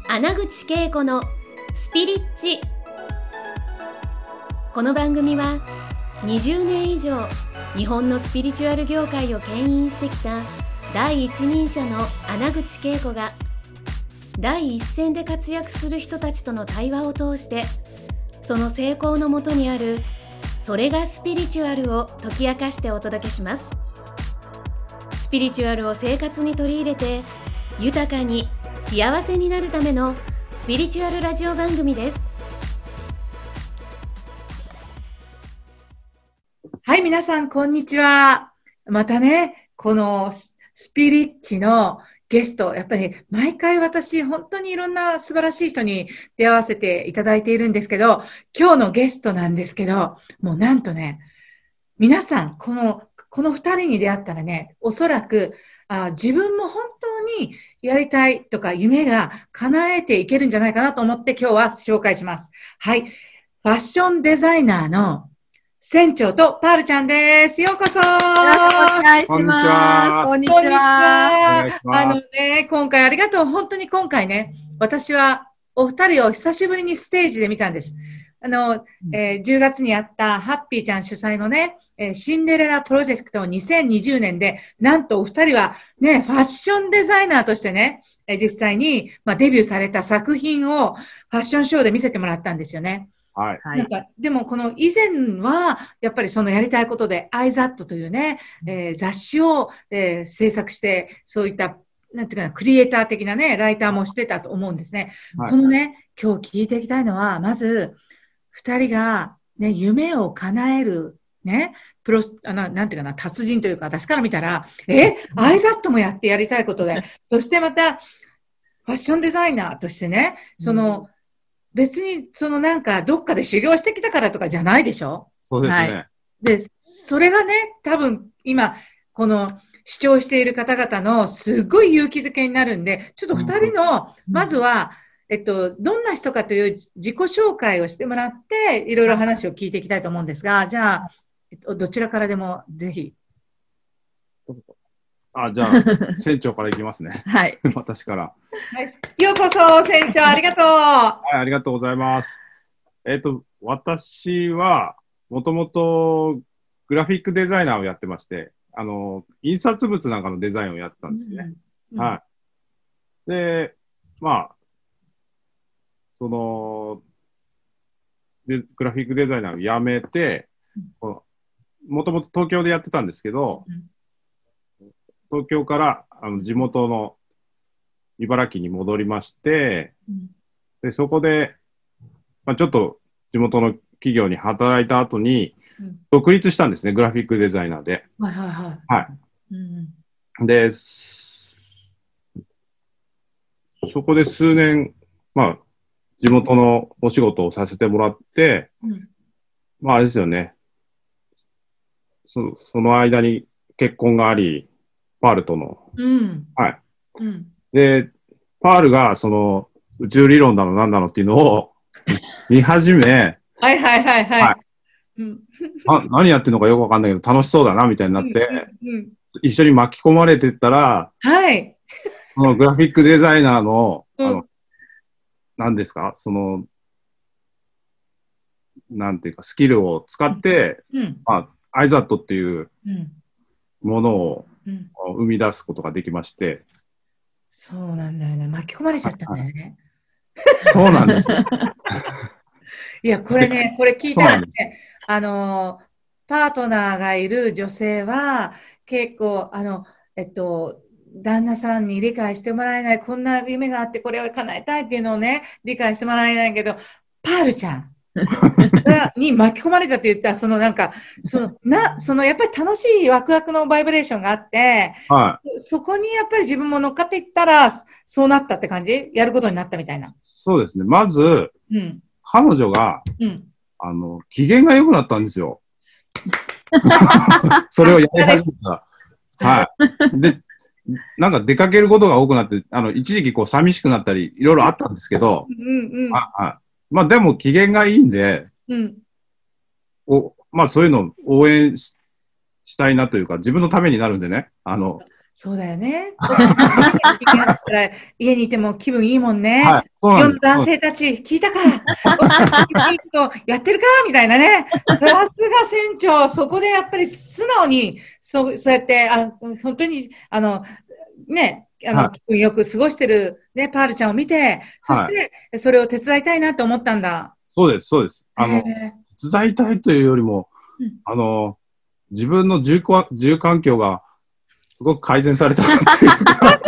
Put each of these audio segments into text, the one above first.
穴口恵子のスピリッチ。この番組は20年以上日本のスピリチュアル業界を牽引してきた第一人者の穴口恵子が第一線で活躍する人たちとの対話を通して、その成功のもとにあるそれがスピリチュアルを解き明かしてお届けします。スピリチュアルを生活に取り入れて豊かに幸せになるためのスピリチュアルラジオ番組です。 はい、皆さんこんにちは。またね、このスピリッチのゲスト、やっぱり毎回私本当にいろんな素晴らしい人に出会わせていただいているんですけど、今日のゲストなんですけど、もうなんとね、皆さんこの二人に出会ったらね、おそらく自分も本当にやりたいとか夢が叶えていけるんじゃないかなと思って今日は紹介します。はい。ファッションデザイナーの船長とパールちゃんです。ようこそ。 よろしくお願いします。こんにちは。 今回ありがとう。本当に今回ね、私はお二人を久しぶりにステージで見たんです。10月にあったハッピーちゃん主催のね、シンデレラプロジェクト2020年で、なんとお二人はね、ファッションデザイナーとしてね、実際に、デビューされた作品をファッションショーで見せてもらったんですよね。 はい。 なんかでもこの以前はやっぱりそのやりたいことで iZat というね、雑誌を、制作して、そういったなんていうかな、クリエイター的なね、ライターもしてたと思うんですね。はい、このね、今日聞いていきたいのは、まず二人がね、夢を叶えるね、なんていうかな、達人というか、私から見たら、iZat もやってやりたいことで、そしてまた、ファッションデザイナーとしてね、別に、なんか、どっかで修行してきたからとかじゃないでしょ？ そうですね。 はい、で、それがね、多分、今、この、主張している方々の、すごい勇気づけになるんで、ちょっと二人の、まずは、どんな人かという自己紹介をしてもらって、いろいろ話を聞いていきたいと思うんですが、じゃあ、どちらからでも、ぜひ。 じゃあ、船長からいきますね。 はい。 私から。 はい。ようこそ、船長、ありがとう。 はい、ありがとうございます。私は、もともとグラフィックデザイナーをやってまして、印刷物なんかのデザインをやってたんですね。はい。で、グラフィックデザイナーを辞めて、もともと東京でやってたんですけど、東京から地元の茨城に戻りまして、でそこで、ちょっと地元の企業に働いた後に、独立したんですね、グラフィックデザイナーで。 はいはいはい。 はい。で、そこで数年、地元のお仕事をさせてもらって、あれですよね。その間に結婚があり、パールとの。はい。で、パールが宇宙理論だのなんだのっていうのを見始め、 はいはいはいはい。 何やってるのかよくわかんないけど楽しそうだなみたいになって、一緒に巻き込まれてったら、 はい。 そのグラフィックデザイナーの、何ですかなんていうか、スキルを使って、iZat っていうものを生み出すことができまして。 そうなんだよね。巻き込まれちゃったんだよね。 そうなんですよ。 いや、これ聞いたらね、パートナーがいる女性は、結構、旦那さんに理解してもらえない、こんな夢があって、これを叶えたいっていうのをね、理解してもらえないけど、パールちゃんに巻き込まれたって言ったら、やっぱり楽しいワクワクのバイブレーションがあって、そこにやっぱり自分も乗っかっていったら、そうなったって感じ？やることになったみたいな。 そうですね。まず、彼女が、機嫌が良くなったんですよ。それをやり始めたら。はい。で、なんか出かけることが多くなって、一時期寂しくなったり、いろいろあったんですけど、でも機嫌がいいんで、そういうのを応援したいなというか、自分のためになるんでね、 そうだよね。家にいても気分いいもんね。 はい。そうなんです。 世の男性たち、聞いたかやってるかみたいなね。さすが船長、そこでやっぱり素直に、そうやって、本当に、ね、 はい。 気分よく過ごしてる、ね、パールちゃんを見て、そしはい。 て、それを手伝いたいなと思ったんだ。 そうです、そうです。 へえ。 手伝いたいというよりも、 うん。 自分の住環境がすごく改善されたっていうか、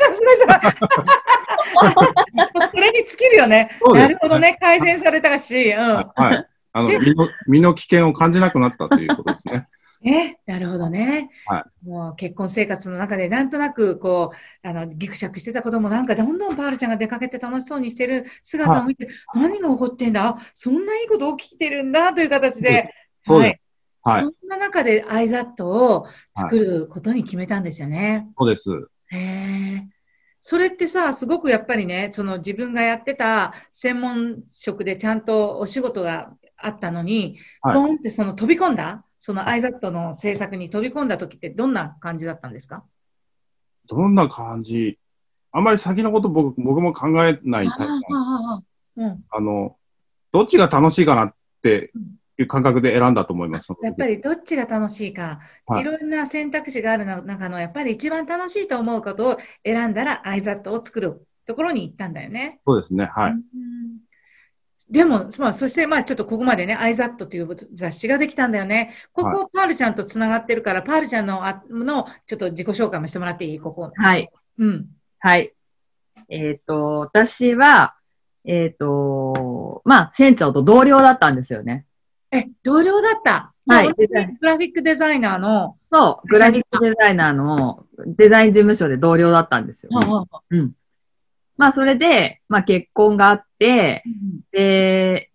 それに尽きるよね。 そうですね。 なるほどね。改善されたし、うん。 はい。 で、 身の危険を感じなくなったということですね。 なるほどね。 はい。 もう結婚生活の中でなんとなくこう、ギクシャクしてたこともなんかどんどんパールちゃんが出かけて楽しそうにしてるはい。 姿を見て、何が起こってんだ、そんないいこと起きてるんだという形そうです。 で、 そうです。 はい。 はい。 そんな中でアイザットをはい。 作ることに決めたんですよね。 そうです。 へえ。それってさ、すごくやっぱりね、その自分がやってた専門職でちゃんとお仕事があったのに、 はい。 ポンってその飛び込んだ、そのアイザットの制作に飛び込んだ時ってどんな感じだったんですか？ どんな感じ、あんまり先のこと僕も考えないタイプなんで、 うん。 あの、どっちが楽しいかなっていう感覚で選んだと思います、その時。 やっぱりどっちが楽しいか、 はい。 いろんな選択肢がある中の、やっぱり一番楽しいと思うことを選んだら、アイザットを作るところに行ったんだよね。 そうですね。はい。 うん。でも、そして、ちょっとここまでね、アイザットという雑誌ができたんだよね。こはい。 こ、パールちゃんとつながってるから、パールちゃんのちょっと自己紹介もしてもらっていい？ここ。 はい。 うん。 はい。私は、まあ、船長と同僚だったんですよね。 同僚だった。じゃあ、 はい。 同じグラフィックデザイナーのそう、グ会社にいた。 ラフィックデザイナーのデザイン事務所で同僚だったんですよ。 うん。 うん。まあ、それで、まあ、結婚があって、で、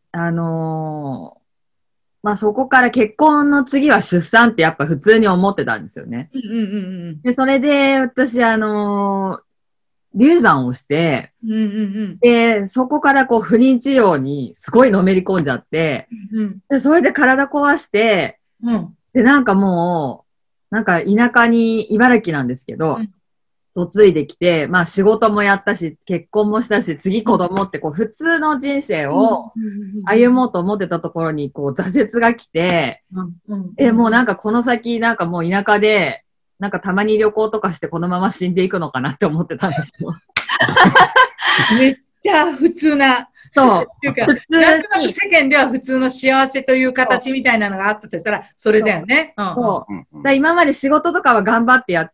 まあ、そこから結婚の次は出産ってやっぱ普通に思ってたんですよね。 うんうんうんで、それで、私、流産をして、 うんうんうんで、そこからこう不妊治療にすごいのめり込んじゃって、 うんで、それで体壊して、 うんで、なんかもう、なんか田舎に茨城なんですけど、 うん嫁いできて、まあ仕事もやったし、結婚もしたし、次子供ってこう普通の人生を歩もうと思ってたところにこう挫折が来て、もうなんかこの先なんかもう田舎で、なんかたまに旅行とかしてこのまま死んでいくのかなって思ってたんですよ。 めっちゃ普通な。 そう。 っていうか、 普通なんとなくに。 世間では普通の幸せという形みたいなのがあったとしたら、それだよね。 そう。 うんうん。 だ今まで仕事とかは頑張ってやって、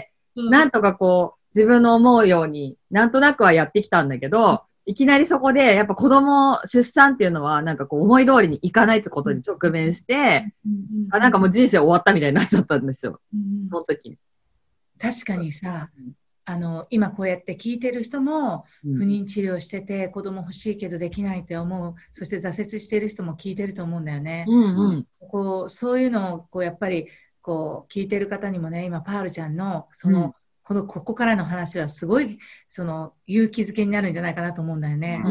うんなんとかこう、自分の思うように、なんとなくはやってきたんだけど、いきなりそこで、やっぱ子供、出産っていうのは、なんかこう、思い通りにいかないってことに直面して、なんかもう人生終わったみたいになっちゃったんですよ。その時に。 確かにさ、今こうやって聞いてる人も、不妊治療してて、子供欲しいけどできないって思う、そして挫折してる人も聞いてると思うんだよね。そういうのをこうやっぱりこう聞いてる方にもね、今パールちゃんのここからの話はすごい勇気づけになるんじゃないかなと思うんだよね。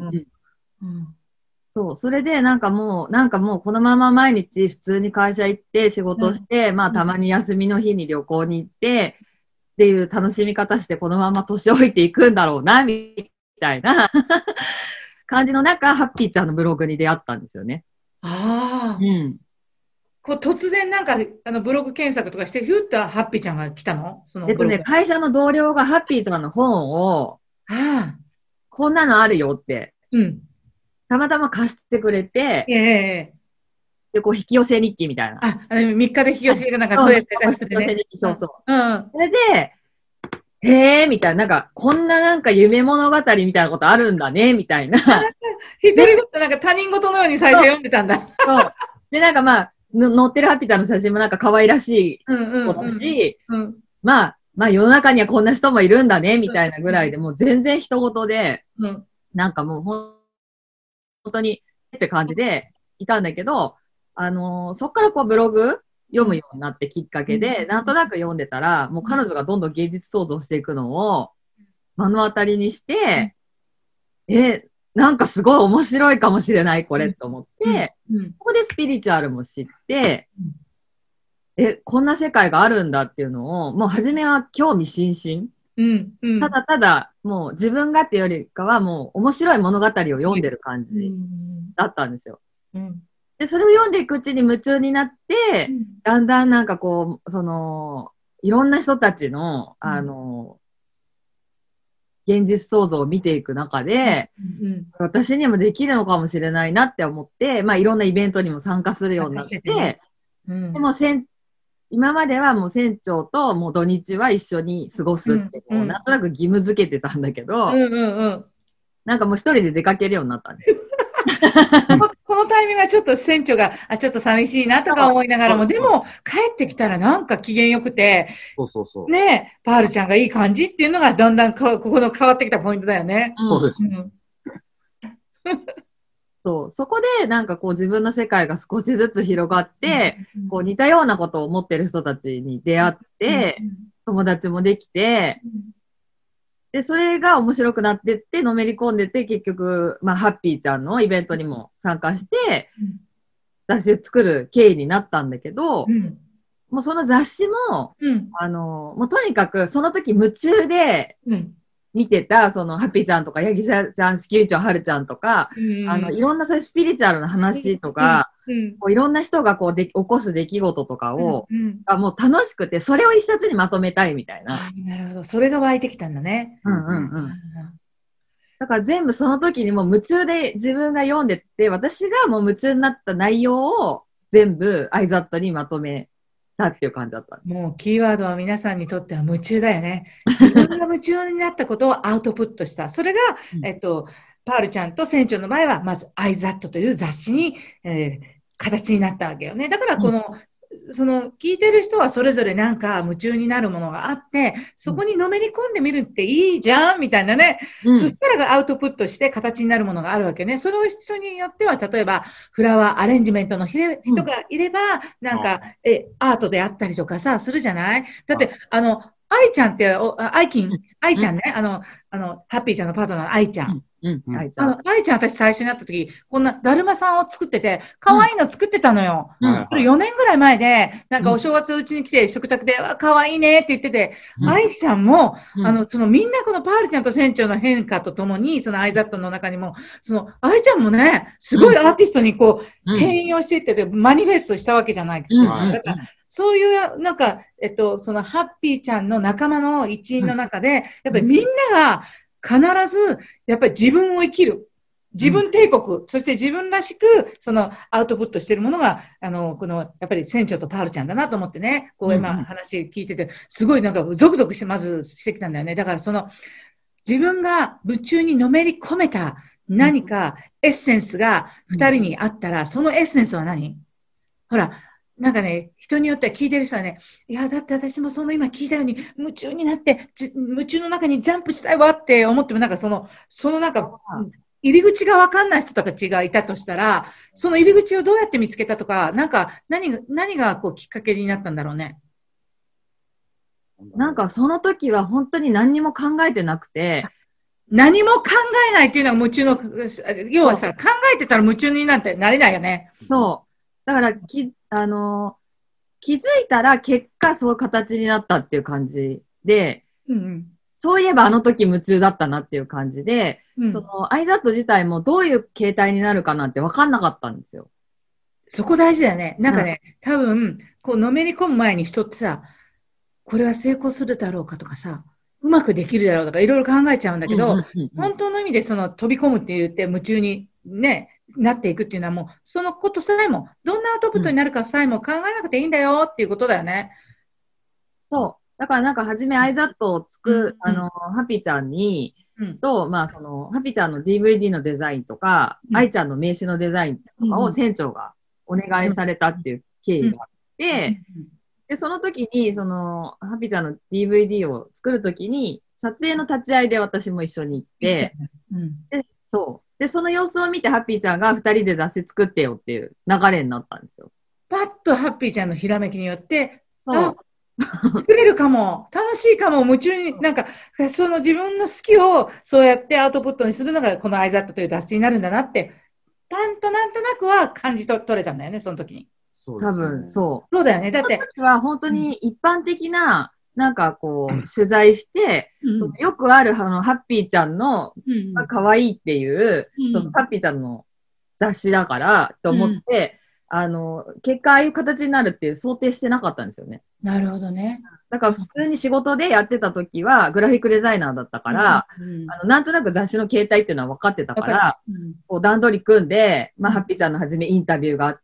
そう、それでなんかもうこのまま毎日普通に会社行って仕事して、まあたまに休みの日に旅行に行って、っていう楽しみ方してこのまま年老いていくんだろうな、みたいな感じの中、ハッピーちゃんのブログに出会ったんですよね。 ああ。こう突然なんかブログ検索とかして、ヒュッとハッピーちゃんが来たの？ 会社の同僚がハッピーちゃんの本を、こんなのあるよって、たまたま貸してくれて、で、こう、引き寄せ日記みたいな。 3日で引き寄せがなんかそうやって出してね。引き寄せ日記、そう。 それで、へーみたいな、なんか、こんななんか夢物語みたいなことあるんだね、みたいな。 一人ごと、なんか他人事のように最初読んでたんだ。 そう。で、なんかまあ、載ってるハッピーちゃんの写真もなんか可愛らしい子だし、まあ世の中にはこんな人もいるんだね、みたいなぐらいで、もう全然人事で、なんかもう本当にって感じでいたんだけど、そっからこうブログ読むようになってきっかけで、なんとなく読んでたら、もう彼女がどんどん芸術創造していくのを目の当たりにして、なんかすごい面白いかもしれない、これと思って、ここでスピリチュアルも知って、 こんな世界があるんだっていうのを、もう初めは興味津々。ただただ、もう自分がっていうよりかは、もう面白い物語を読んでる感じだったんですよ。で、それを読んでいくうちに夢中になって、だんだんなんかこう、いろんな人たちの、現実創造を見ていく中で、私にもできるのかもしれないなって思って、まあいろんなイベントにも参加するようになって、でも今まではもう船長ともう土日は一緒に過ごすって、なんとなく義務付けてたんだけど、なんかもう一人で出かけるようになったんですよ。 このタイミングはちょっと船長が、ちょっと寂しいなとか思いながらも、でも帰ってきたらなんか機嫌よくて、ね、パールちゃんがいい感じっていうのがだんだんここの変わってきたポイントだよね。 そうです。 そこでなんかこう自分の世界が少しずつ広がって、こう似たようなことを思ってる人たちに出会って、友達もできて、で、それが面白くなってって、のめり込んでて、結局、まあ、ハッピーちゃんのイベントにも参加して、雑誌を作る経緯になったんだけど、もうその雑誌も、もうとにかくその時夢中で見てた、そのハッピーちゃんとか、ヤギちゃん、子宮長はるちゃんとか、いろんなそういうスピリチュアルな話とか、こういろんな人がこう起こす出来事とかを、もう楽しくて、それを一冊にまとめたいみたいな。 なるほど。それが湧いてきたんだね。 だから全部その時にもう夢中で自分が読んでって、私がもう夢中になった内容を全部アイザットにまとめたっていう感じだった。 もうキーワードは皆さんにとっては夢中だよね。自分が夢中になったことをアウトプットした。それが、パールちゃんと船長の場合は、まずアイザットという雑誌に、形になったわけよね。だから聞いてる人はそれぞれなんか夢中になるものがあって、そこにのめり込んでみるっていいじゃんみたいなね。そしたらアウトプットして形になるものがあるわけね。それを人によっては、例えばフラワーアレンジメントの人がいれば、なんか、アートであったりとかさ、するじゃない？だって、愛ちゃんって、愛ちゃんね、ハッピーちゃんのパートナーの愛ちゃん。愛ちゃん私最初に会った時、こんなだるまさんを作ってて、可愛いの作ってたのよ。これ4年ぐらい前で、なんかお正月うちに来て食卓で、可愛いねって言ってて、愛ちゃんも、みんなこのパールちゃんと船長の変化とともに、そのアイザットの中にも、愛ちゃんもね、すごいアーティストにこう、変容していってて、マニフェストしたわけじゃないですか。だからそういう、なんか、そのハッピーちゃんの仲間の一員の中で、やっぱりみんなが、必ず、やっぱり自分を生きる。自分帝国、そして自分らしく、アウトプットしているものが、やっぱり船長とパールちゃんだなと思ってね、こう今話聞いてて、すごいなんかゾクゾクして、まずしてきたんだよね。だから自分が夢中にのめり込めた何かエッセンスが二人にあったら、そのエッセンスは何？ほら、なんかね、人によっては聞いてる人はね、いや、だって私も今聞いたように夢中になって、夢中の中にジャンプしたいわって思っても、なんかなんか、入り口がわかんない人たちがいたとしたら、その入り口をどうやって見つけたとか、なんか、何がこうきっかけになったんだろうね。 なんかその時は本当に何にも考えてなくて、 何も考えないっていうのは夢中の、要はさ、考えてたら夢中になんてなれないよね。 そう。だから気づいたら結果そういう形になったっていう感じで、そういえばあの時夢中だったなっていう感じで、アイザット自体もどういう形態になるかなんて分かんなかったんですよ。 そこ大事だよね。なんかね、多分、こうのめり込む前に人ってさ、これは成功するだろうかとかさ、うまくできるだろうとかいろいろ考えちゃうんだけど、本当の意味で飛び込むって言って夢中にね、なっていくっていうのはもう、そのことさえも、どんなアウトプットになるかさえも考えなくていいんだよっていうことだよね。 そう。だからなんか初めアイザットをハッピーちゃんに、と、まあハッピーちゃんの DVD のデザインとか、愛ちゃんの名刺のデザインとかを船長がお願いされたっていう経緯があって、で、その時に、ハッピーちゃんの DVD を作る時に、撮影の立ち会いで私も一緒に行って、で、そう。で、その様子を見てハッピーちゃんが2人で雑誌作ってよっていう流れになったんですよ。 パッとハッピーちゃんのひらめきによって、作れるかも、楽しいかも、夢中に、なんか、自分の好きをそうやってアウトプットにするのがこのアイザットという雑誌になるんだなって、なんとなくは感じ取れたんだよね、その時に。 多分、そう。そうだよね。だって。 私は本当に一般的な、なんかこう、取材して、そのよくあるハッピーちゃんの、可愛いっていう、そのハッピーちゃんの雑誌だから、と思って、結果ああいう形になるっていう想定してなかったんですよね。 なるほどね。 だから普通に仕事でやってた時は、グラフィックデザイナーだったから、なんとなく雑誌の形態っていうのは分かってたから、こう段取り組んで、ハッピーちゃんの初めインタビューがあって、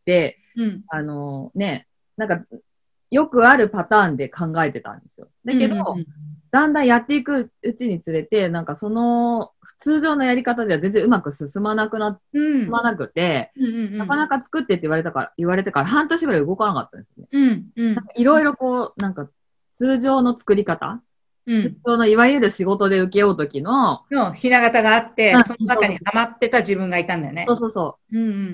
なんか、よくあるパターンで考えてたんですよ。だけど、だんだんやっていくうちにつれて、なんかその、通常のやり方では全然うまく進まなくて、なかなか作ってって言われてから半年ぐらい動かなかったんですね。いろいろこう、なんか、通常の作り方、通常のいわゆる仕事で受けようときの、 ひな形があって、その中にハマってた自分がいたんだよね。 そう。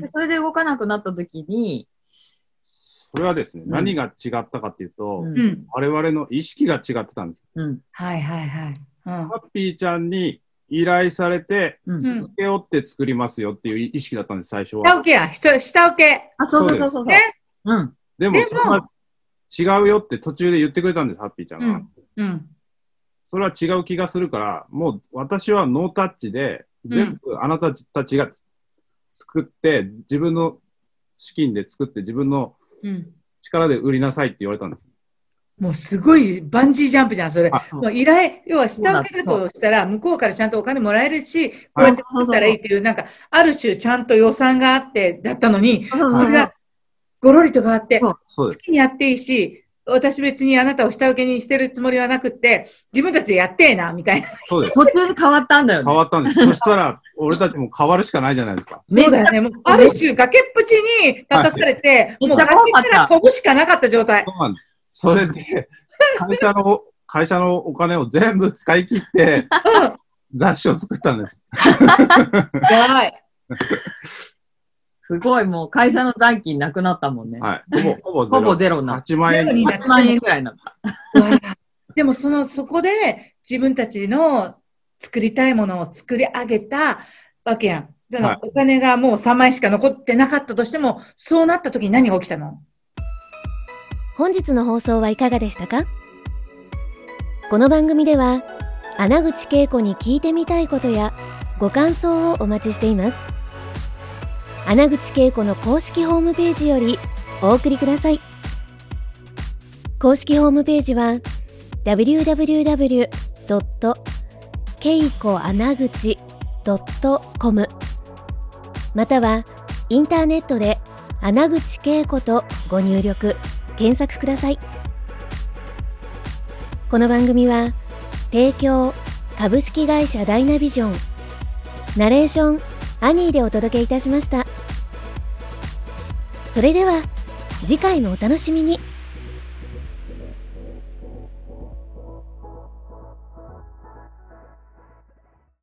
それで動かなくなったときに、 それはですね、何が違ったかっていうと、我々の意識が違ってたんです。 はいはいはい。 ハッピーちゃんに依頼されて、請け負って作りますよっていう意識だったんです、最初は。 下請けや、下請け。 そう。ね。 でも、それは違うよって途中で言ってくれたんです、ハッピーちゃんが。それは違う気がするから、もう私はノータッチで、全部あなたたちが作って、自分の資金で作って、自分の力で売りなさいって言われたんです。 もうすごいバンジージャンプじゃん、それ。もう依頼、要は下請けだとしたら、向こうからちゃんとお金もらえるし、こうやって作ったらいいっていう、なんか、ある種ちゃんと予算があってだったのに、それがごろりと変わって、好きにやっていいし、私別にあなたを下請けにしてるつもりはなくって、自分たちでやってえな、みたいな。 そうです。 途中で変わったんだよね。 変わったんです。そしたら、俺たちも変わるしかないじゃないですか。 そうだよね。もうある種、崖っぷちに立たされて、もう崖から飛ぶしかなかった状態。 そうなんです。それで、会社のお金を全部使い切って、雑誌を作ったんです。 やばい。 すごい、もう会社の残金なくなったもんね。 はい。ほぼゼロになった。 8万円。 8万円ぐらいになった。 でもそこで自分たちの作りたいものを作り上げたわけやん。お金がもう3万円しか残ってなかったとしても、そうなった時に何が起きたの？ 本日の放送はいかがでしたか？この番組では、穴口恵子に聞いてみたいことやご感想をお待ちしています。穴口恵子の公式ホームページよりお送りください。公式ホームページは www.keikoanaguchi.com またはインターネットで穴口恵子とご入力検索ください。この番組は提供株式会社ダイナビジョン、ナレーションアニーでお届けいたしました。それでは次回もお楽しみに。